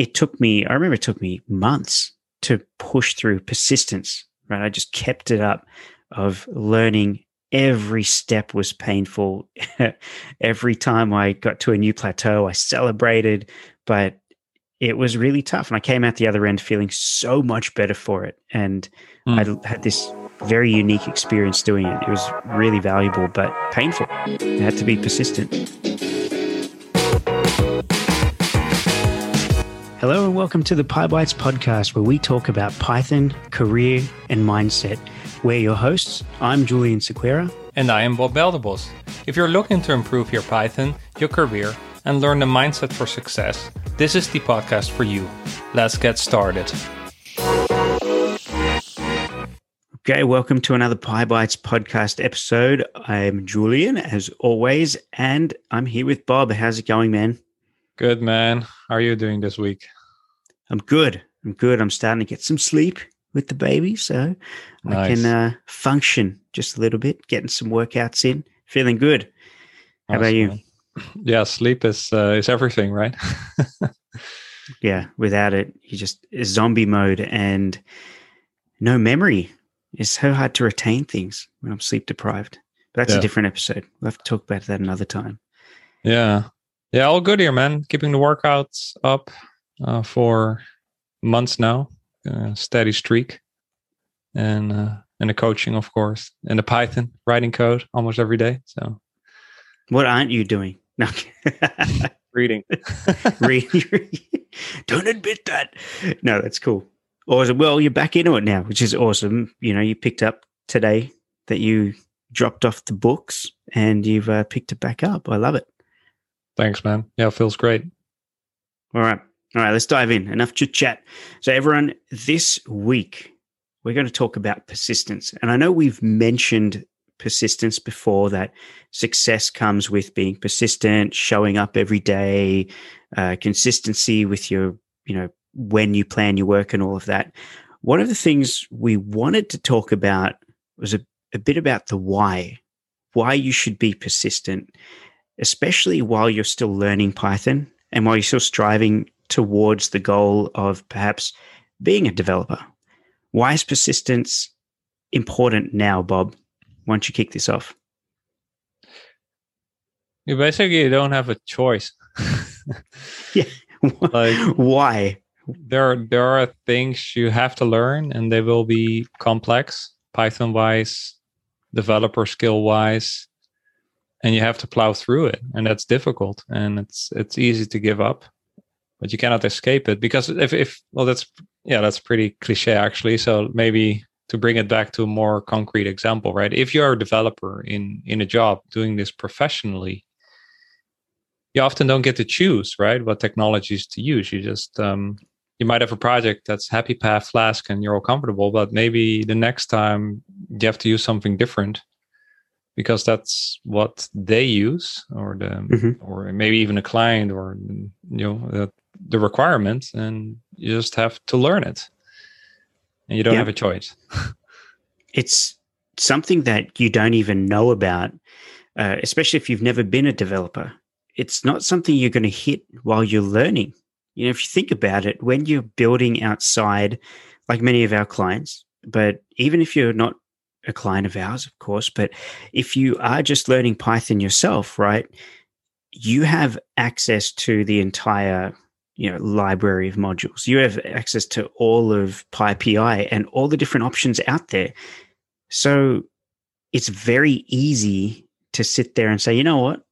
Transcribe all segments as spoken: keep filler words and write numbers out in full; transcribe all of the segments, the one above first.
it took me, I remember it took me months to push through persistence, right? I just kept it up of learning. Every step was painful. Every time I got to a new plateau, I celebrated, but it was really tough. And I came out the other end feeling so much better for it. And Mm. I had this very unique experience doing it. It was really valuable, but painful. I had to be persistent. Hello and welcome to the PyBites podcast, where we talk about Python, career, and mindset. We're your hosts. I'm Julian Sequeira. And I am Bob Beldebos. If you're looking to improve your Python, your career, and learn the mindset for success, this is the podcast for you. Let's get started. Okay, welcome to another PyBites podcast episode. I'm Julian, as always, and I'm here with Bob. How's it going, man? Good, man. How are you doing this week? I'm good. I'm good. I'm starting to get some sleep with the baby, so Nice. I can uh, function just a little bit, getting some workouts in, feeling good. How about Awesome, you? man. Yeah, sleep is uh, is everything, right? Yeah, without it, you just zombie mode and no memory. It's so hard to retain things when I'm sleep deprived. But that's Yeah. a different episode. We'll have to talk about that another time. Yeah. Yeah, all good here, man. Keeping the workouts up uh, for months now. Uh, steady streak. And uh, and the coaching, of course. And the Python, writing code almost every day. So What aren't you doing? No. reading. Read. Don't admit that. No, that's cool. Awesome. Well, you're back into it now, which is awesome. You know, you picked up today that you dropped off the books and you've uh, picked it back up. I love it. Thanks, man. Yeah, it feels great. All right. All right. Let's dive in. Enough chit chat. So, everyone, this week, we're going to talk about persistence. And I know we've mentioned persistence before, that success comes with being persistent, showing up every day, uh, consistency with your, you know, when you plan your work and all of that. One of the things we wanted to talk about was a, a bit about the why, why you should be persistent, especially while you're still learning Python and while you're still striving towards the goal of perhaps being a developer. Why is persistence important now, Bob? Why don't you kick this off? You basically don't have a choice. Yeah. Like, why? there are, there are things you have to learn, and they will be complex, Python-wise, developer skill-wise, and you have to plow through it, and that's difficult, and it's it's easy to give up, but you cannot escape it, because if, if well, that's yeah, that's pretty cliche actually. So maybe to bring it back to a more concrete example, right? If you're a developer in in a job doing this professionally, you often don't get to choose, right, what technologies to use. You just um, you might have a project that's Happy Path, Flask, and you're all comfortable, but maybe the next time you have to use something different because that's what they use, or the Mm-hmm. or maybe even a client, or you know the, the requirement, and you just have to learn it, and you don't Yeah. have a choice. It's something that you don't even know about, uh, especially if you've never been a developer. It's not something you're going to hit while you're learning. You know, if you think about it, when you're building outside, like many of our clients, but even if you're not a client of ours, of course, but if you are just learning Python yourself, right, you have access to the entire, you know, library of modules. You have access to all of PyPI and all the different options out there. So it's very easy to sit there and say, you know what,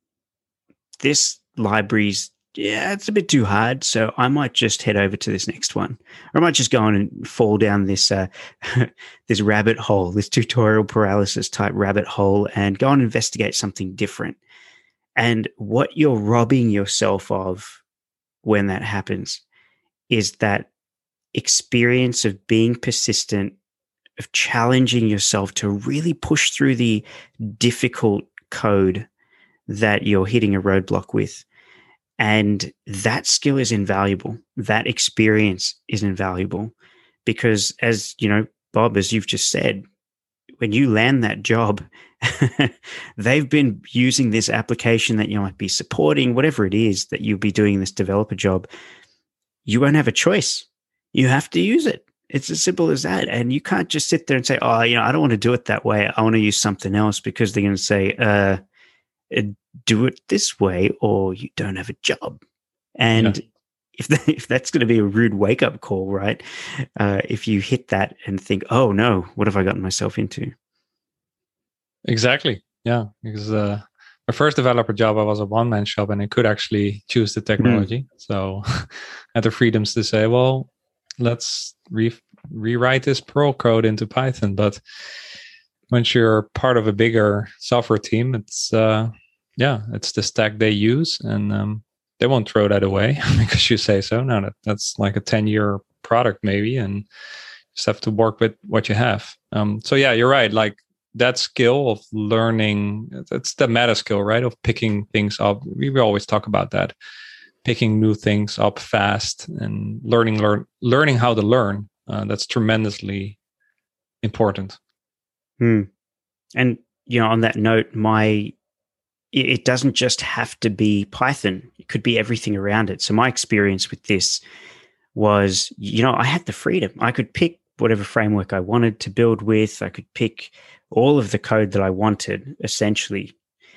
this library's, yeah, it's a bit too hard, so I might just head over to this next one. Or I might just go on and fall down this uh, this rabbit hole, this tutorial paralysis type rabbit hole, and go and investigate something different. And what you're robbing yourself of when that happens is that experience of being persistent, of challenging yourself to really push through the difficult code that you're hitting a roadblock with. And that skill is invaluable. That experience is invaluable because, as you know, Bob, as you've just said, when you land that job, they've been using this application that you might be supporting, whatever it is that you'll be doing this developer job. you won't have a choice. You have to use it. It's as simple as that. And you can't just sit there and say, oh, you know, I don't want to do it that way. I want to use something else, because they're going to say, uh, do it this way or you don't have a job. And yeah. if that, if that's going to be a rude wake up call, right? Uh, if you hit that and think, oh no, what have I gotten myself into? Exactly. Yeah. Because uh, my first developer job, I was a one man shop and I could actually choose the technology. Mm. So I had the freedoms to say, well, let's re- rewrite this Perl code into Python. But once you're part of a bigger software team, it's, uh, yeah, it's the stack they use, and um, they won't throw that away because you say so. No, that, that's like a ten-year product maybe, and you just have to work with what you have. Um, so yeah, you're right. Like that skill of learning, that's the meta skill, right? Of picking things up. We, we always talk about that, picking new things up fast and learning, learn, learning how to learn. Uh, that's tremendously important. Hmm. And you know, on that note, my it doesn't just have to be Python. It could be everything around it. So my experience with this was, you know, I had the freedom. I could pick whatever framework I wanted to build with. I could pick all of the code that I wanted, essentially.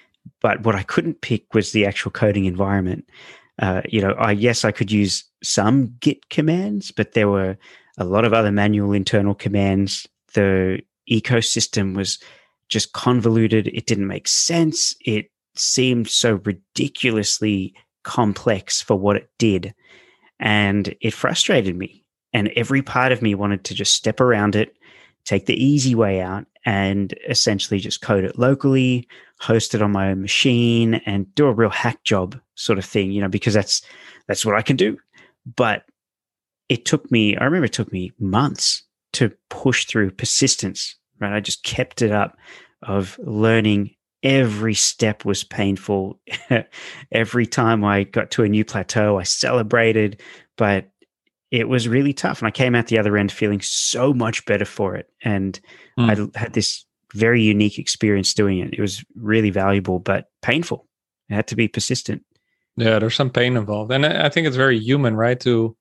But what I couldn't pick was the actual coding environment. Uh, you know, I yes, I could use some Git commands, but there were a lot of other manual internal commands. The ecosystem was just convoluted. It didn't make sense. It seemed so ridiculously complex for what it did. And it frustrated me. And every part of me wanted to just step around it, take the easy way out, and essentially just code it locally, host it on my own machine, and do a real hack job sort of thing, you know, because that's that's what I can do. But it took me, I remember it took me months to push through persistence, right? I just kept it up of learning. Every step was painful. Every time I got to a new plateau, I celebrated, but it was really tough. And I came out the other end feeling so much better for it. And mm. I had this very unique experience doing it. It was really valuable, but painful. It had to be persistent. Yeah, there's some pain involved. And I think it's very human, right? To,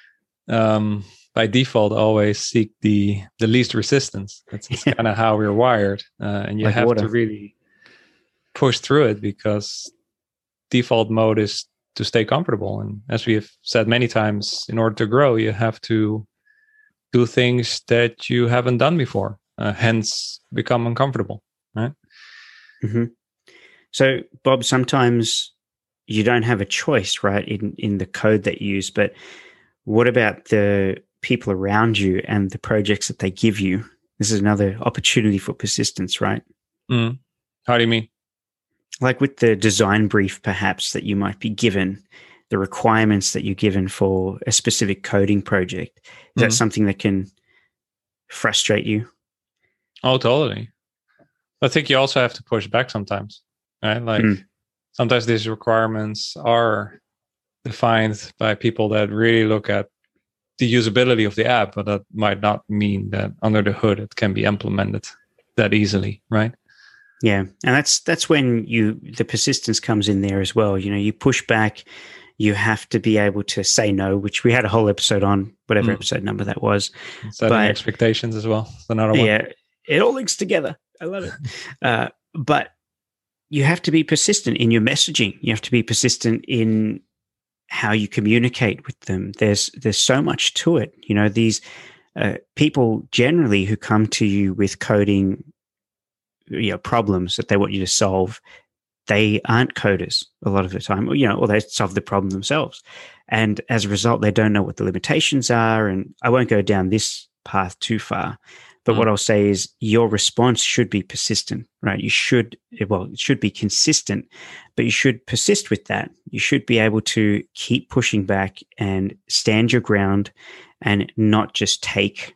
um, by default, always seek the, the least resistance. That's, that's yeah. kind of how we're wired. Uh, and you like have water. to really push through it, because default mode is to stay comfortable. And as we have said many times, in order to grow, you have to do things that you haven't done before, uh, hence become uncomfortable, right? Mm-hmm. So, Bob, sometimes you don't have a choice, right, in, in the code that you use, but what about the people around you and the projects that they give you? This is another opportunity for persistence, right? Mm. How do you mean? Like with the design brief, perhaps, that you might be given, the requirements that you're given for a specific coding project. Is mm-hmm. that something that can frustrate you? Oh, totally. I think you also have to push back sometimes, right? Like mm. sometimes these requirements are defined by people that really look at the usability of the app, but that might not mean that under the hood it can be implemented that easily, right? Yeah, and that's that's when you the persistence comes in there as well. You know, you push back, you have to be able to say no, which we had a whole episode on, whatever mm. episode number that was. Setting but, expectations as well. It's another one. Yeah, it all links together. I love it. uh, but you have to be persistent in your messaging. You have to be persistent in how you communicate with them. There's there's so much to it. You know, these uh, people generally who come to you with coding, you know, problems that they want you to solve, they aren't coders a lot of the time, you know, or they solve the problem themselves. And as a result, they don't know what the limitations are. And I won't go down this path too far, but mm. what I'll say is your response should be persistent, right? You should, well, it should be consistent, but you should persist with that. You should be able to keep pushing back and stand your ground and not just take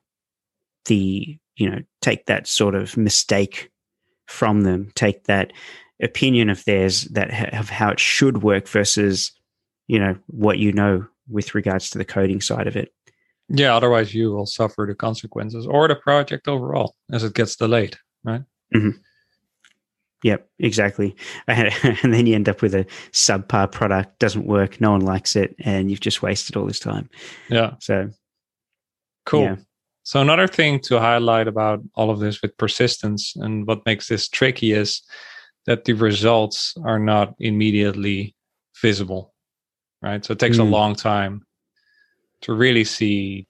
the, you know, take that sort of mistake from them, take that opinion of theirs that ha- of how it should work versus, you know, what you know with regards to the coding side of it. Yeah, otherwise you will suffer the consequences or the project overall as it gets delayed, right? Mm-hmm. Yep, exactly. And, and then you end up with a subpar product, doesn't work, no one likes it, and you've just wasted all this time. Yeah. So, cool. Yeah. So another thing to highlight about all of this with persistence and what makes this tricky is that the results are not immediately visible, right? So it takes mm. a long time to really see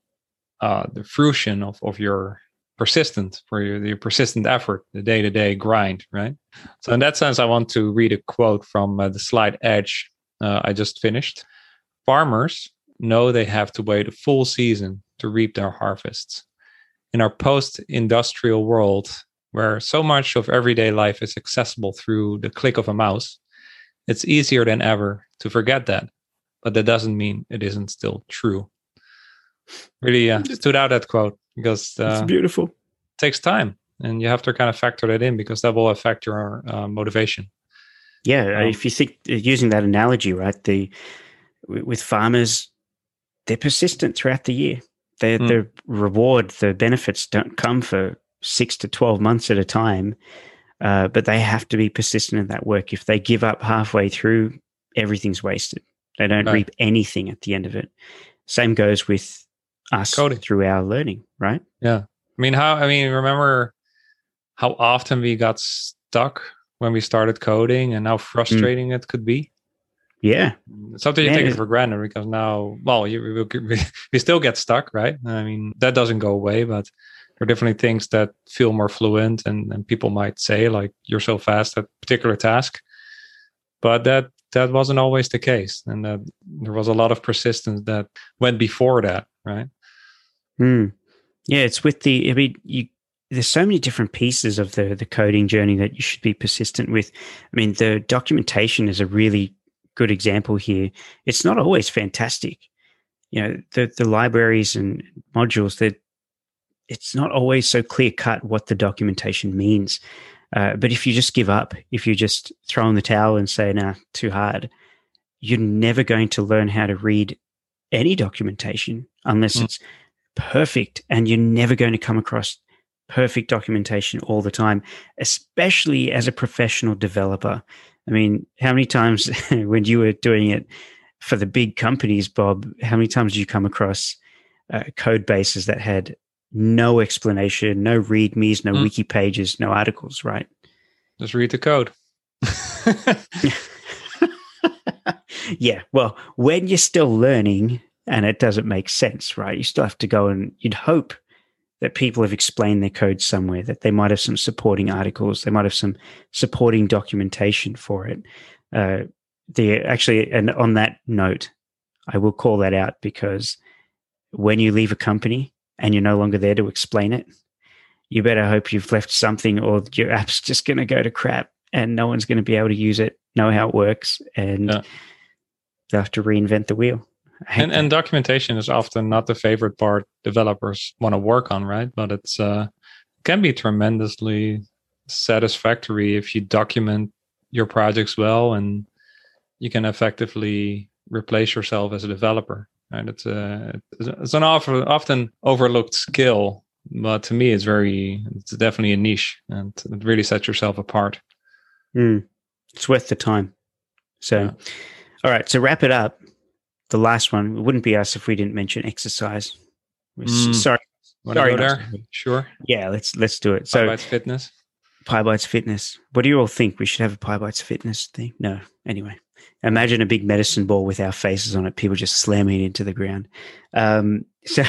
uh, the fruition of, of your persistent, for your, your persistent effort, the day-to-day grind, right? So in that sense, I want to read a quote from uh, the slide Edge uh, I just finished. Farmers know they have to wait a full season to reap their harvests. In our post-industrial world, where so much of everyday life is accessible through the click of a mouse, it's easier than ever to forget that. But that doesn't mean it isn't still true. Really uh, stood out, that quote, because uh, it's beautiful. It takes time, and you have to kind of factor that in because that will affect your uh, motivation. Yeah, um, if you think using that analogy, right? The with farmers, they're persistent throughout the year. Their mm. the reward, the benefits don't come for six to twelve months at a time, uh, but they have to be persistent in that work. If they give up halfway through, everything's wasted. They don't right. reap anything at the end of it. Same goes with us Coding. Through our learning, right? Yeah. I mean, how, I mean, remember how often we got stuck when we started coding and how frustrating mm. it could be? Yeah. Something you yeah, take it for granted because now, well, you, we, we still get stuck, right? I mean, that doesn't go away, but there are definitely things that feel more fluent and, and people might say, like, you're so fast at a particular task. But that that wasn't always the case. And that there was a lot of persistence that went before that, right? Mm. Yeah, it's with the, I mean, you, there's so many different pieces of the, the coding journey that you should be persistent with. I mean, the documentation is a really good example here. It's not always fantastic. You know, the, the libraries and modules, that it's not always so clear cut what the documentation means. Uh, but if you just give up, if you just throw in the towel and say, nah, too hard, you're never going to learn how to read any documentation unless mm. it's perfect, and you're never going to come across perfect documentation all the time, especially as a professional developer. I mean, how many times when you were doing it for the big companies, Bob, how many times did you come across uh, code bases that had no explanation, no readmes, no mm. wiki pages, no articles, right? Just read the code. Yeah, well, when you're still learning and it doesn't make sense, right? You still have to go and you'd hope that people have explained their code somewhere, that they might have some supporting articles, they might have some supporting documentation for it. Uh, the actually, and on that note, I will call that out because when you leave a company and you're no longer there to explain it, you better hope you've left something or your app's just going to go to crap and no one's going to be able to use it, know how it works, and yeah. they'll have to reinvent the wheel. And, and documentation is often not the favorite part developers want to work on, right? But it's uh, can be tremendously satisfactory if you document your projects well, and you can effectively replace yourself as a developer. Right? It's a it's an often often overlooked skill, but to me, it's very it's definitely a niche, and it really sets yourself apart. Mm, it's worth the time. So, yeah. All right. So wrap it up. The last one, it wouldn't be us if we didn't mention exercise. Mm. Sorry. Want to go there? Sure. Yeah, let's let's do it. So PyBites Fitness. PyBites Fitness. What do you all think? We should have a PyBites Fitness thing? No. Anyway, imagine a big medicine ball with our faces on it. People just slamming it into the ground. Um, so,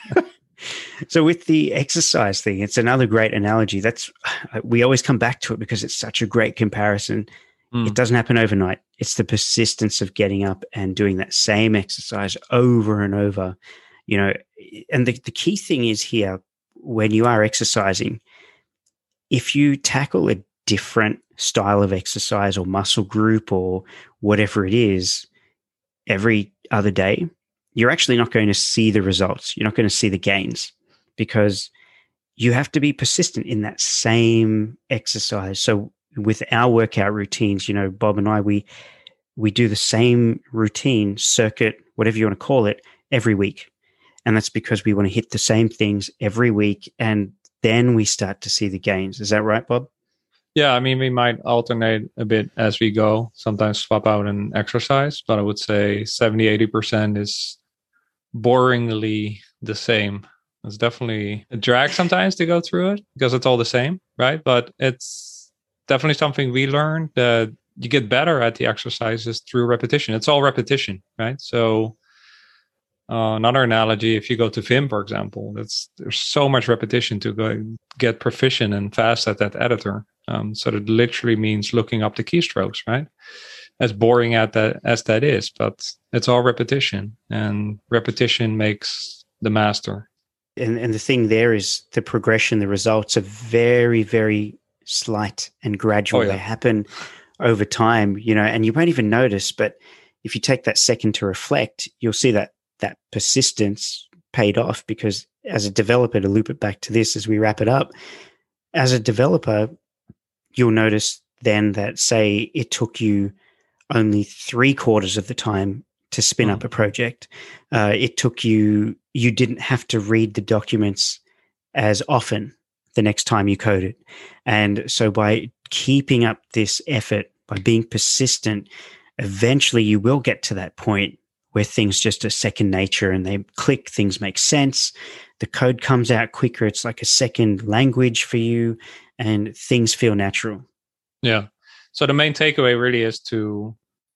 so with the exercise thing, it's another great analogy. That's we always come back to it because it's such a great comparison. Mm. It doesn't happen overnight. It's the persistence of getting up and doing that same exercise over and over, you know, and the, the key thing is here, when you are exercising, if you tackle a different style of exercise or muscle group or whatever it is every other day, you're actually not going to see the results. You're not going to see the gains because you have to be persistent in that same exercise. So with our workout routines, you know, Bob and I, we we do the same routine, circuit, whatever you want to call it, every week. And that's because we want to hit the same things every week. And then we start to see the gains. Is that right, Bob? Yeah, I mean, we might alternate a bit as we go, sometimes swap out an exercise, but I would say seventy, eighty percent is boringly the same. It's definitely a drag sometimes to go through it because it's all the same, right? But it's definitely something we learned that you get better at the exercises through repetition. It's all repetition, right? So uh, another analogy, if you go to Vim, for example, that's there's so much repetition to go get proficient and fast at that editor. Um, so that literally means looking up the keystrokes, right? As boring at that as that is, but it's all repetition, and repetition makes the master. And, and the thing there is the progression, the results are very, very slight and gradual. Oh, yeah. They happen over time, you know, and you won't even notice. But if you take that second to reflect, you'll see that that persistence paid off, because as a developer, to loop it back to this as we wrap it up, as a developer, you'll notice then that, say, it took you only three quarters of the time to spin mm. up a project. Uh, it took you, you didn't have to read the documents as often the next time you coded. And so by keeping up this effort, by being persistent, eventually you will get to that point where things just are second nature and they click, things make sense. The code comes out quicker. It's like a second language for you and things feel natural. Yeah. So the main takeaway really is to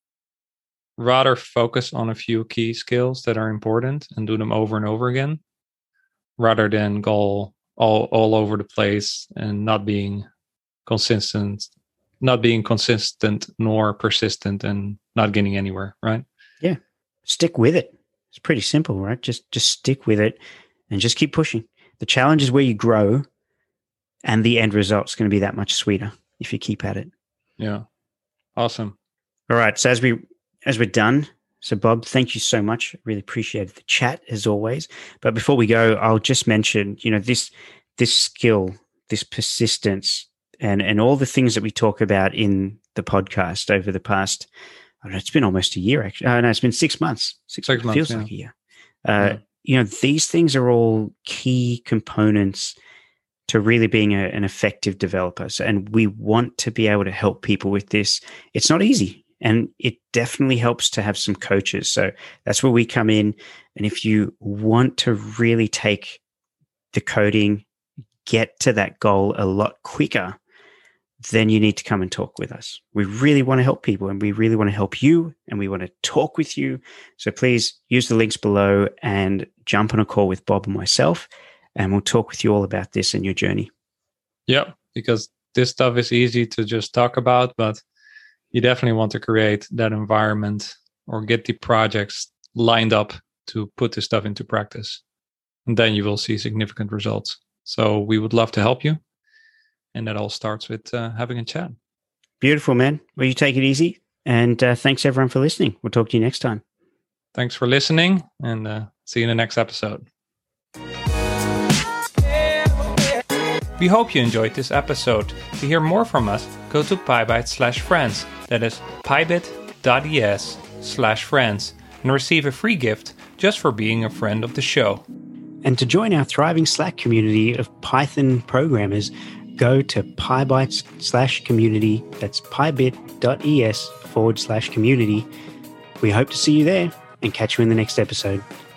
rather focus on a few key skills that are important and do them over and over again, rather than go all, all over the place and not being consistent, not being consistent nor persistent and not getting anywhere, right? Yeah. Stick with it. It's pretty simple, right? Just just stick with it and just keep pushing. The challenge is where you grow, and the end result's going to be that much sweeter if you keep at it. Yeah. Awesome. All right. So as we as we're done, so Bob, thank you so much. I really appreciated the chat as always. But before we go, I'll just mention, you know, this this skill, this persistence, and and all the things that we talk about in the podcast over the past, I don't know, it's been almost a year actually. Oh, no, it's been six months. Six, six months feels yeah. like a year. Uh, yeah. You know, these things are all key components to really being a, an effective developer. So, and we want to be able to help people with this. It's not easy, and it definitely helps to have some coaches. So that's where we come in. And if you want to really take the coding, get to that goal a lot quicker, then you need to come and talk with us. We really want to help people, and we really want to help you, and we want to talk with you. So please use the links below and jump on a call with Bob and myself, and we'll talk with you all about this and your journey. Yeah, because this stuff is easy to just talk about, but you definitely want to create that environment or get the projects lined up to put this stuff into practice. And then you will see significant results. So we would love to help you. And that all starts with uh, having a chat. Beautiful, man. Well, you take it easy. And uh, thanks, everyone, for listening. We'll talk to you next time. Thanks for listening, and uh, see you in the next episode. We hope you enjoyed this episode. To hear more from us, go to PyBite slash friends. That is pybit.es slash friends. And receive a free gift just for being a friend of the show. And to join our thriving Slack community of Python programmers, go to PyBite slash community. That's pybit.es forward slash community. We hope to see you there and catch you in the next episode.